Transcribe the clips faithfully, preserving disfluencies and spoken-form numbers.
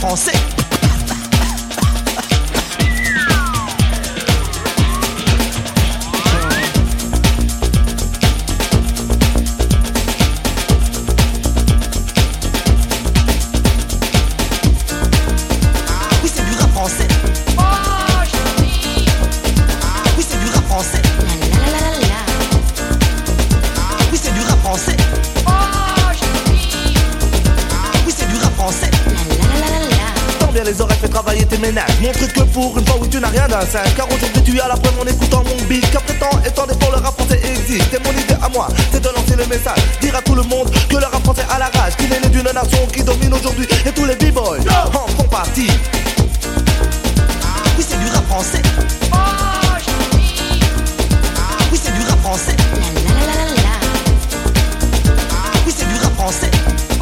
français. Oui, c'est du rap français. Oui, c'est du rap français. Oui, c'est du rap français. Oui, c'est du rap français. Tends bien les oreilles, fais travailler tes ménages. Montre que pour une fois, oui, tu n'as rien d'un singe. Car aujourd'hui, tu as la preuve en écoutant mon beat. Qu'après tant et tant d'efforts, le rap français existe. Et mon idée à moi, c'est de lancer le message. Dire à tout le monde que le rap français a la rage. Qu'il est né d'une nation qui domine aujourd'hui. Et tous les b-boys en font partie. Oui, c'est du rap français. Oui, c'est du rap français. Oui, c'est du rap français.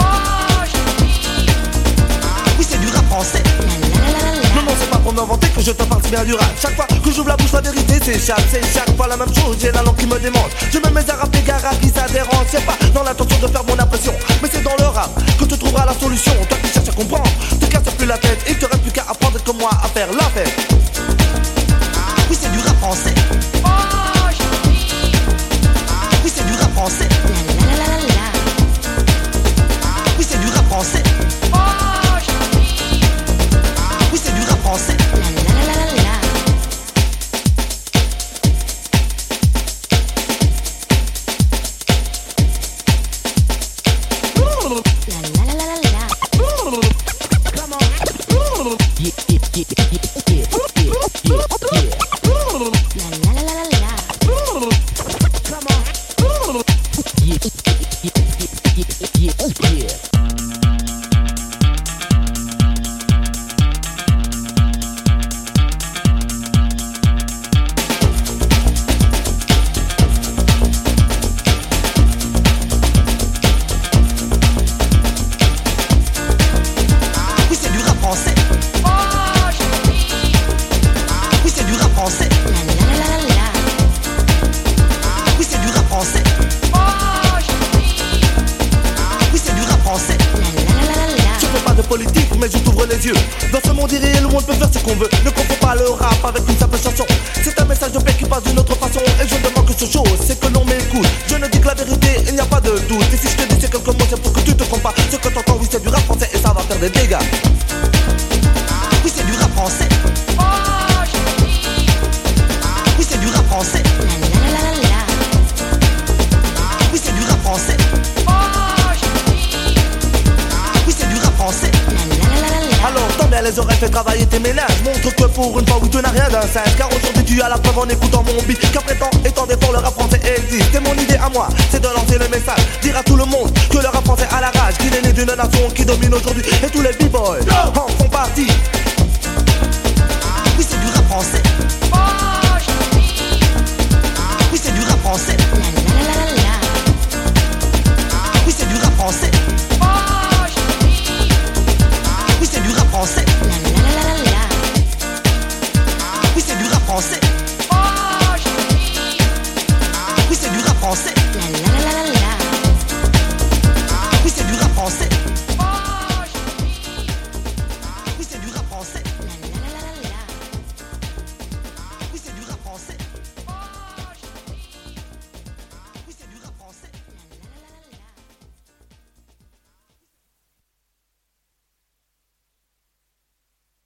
Oui, c'est du rap français. Non, non, c'est pas pour m'inventer que je te parle si bien du rap. Chaque fois que j'ouvre la bouche, la vérité s'échappe. C'est chaque fois la même chose, j'ai la langue qui me démonte. Je me mets à rapper gara qui ça dérange. C'est pas dans l'intention de faire mon impression, mais c'est dans le rap que tu trouveras la solution. Toi qui cherches à comprendre, te casse plus la tête. Il te reste plus qu'à apprendre comme moi à faire la fête. Oui, c'est du rap français. Oui, c'est du rap français. Oui, c'est du rap français. Oui, c'est du rap français. Mais je t'ouvre les yeux. Dans ce monde irréel où on peut faire ce qu'on veut, ne confonds pas le rap avec une simple chanson. C'est un message de paix qui passe d'une autre façon. Et je demande que ce chose, c'est que l'on m'écoute. Je ne dis que la vérité, il n'y a pas de doute. Et si je te dis c'est quelques mots, c'est pour que tu te trompes pas. Ce que t'entends, oui, c'est du rap français et ça va faire des dégâts. Oui, c'est du rap français. Oui, c'est du rap français. Oui, c'est du rap français. Oui, c'est du rap français. Alors tends bien les oreilles, fais travailler tes ménages. Montre que pour une fois, oui, tu n'as rien d'un singe. Car aujourd'hui tu as la preuve en écoutant mon beat. Qu'après tant et tant d'efforts, le rap français existe. Et mon idée à moi, c'est de lancer le message. Dire à tout le monde que le rap français a la rage. Qu'il est né d'une nation qui domine aujourd'hui. Et tous les b-boys en font partie.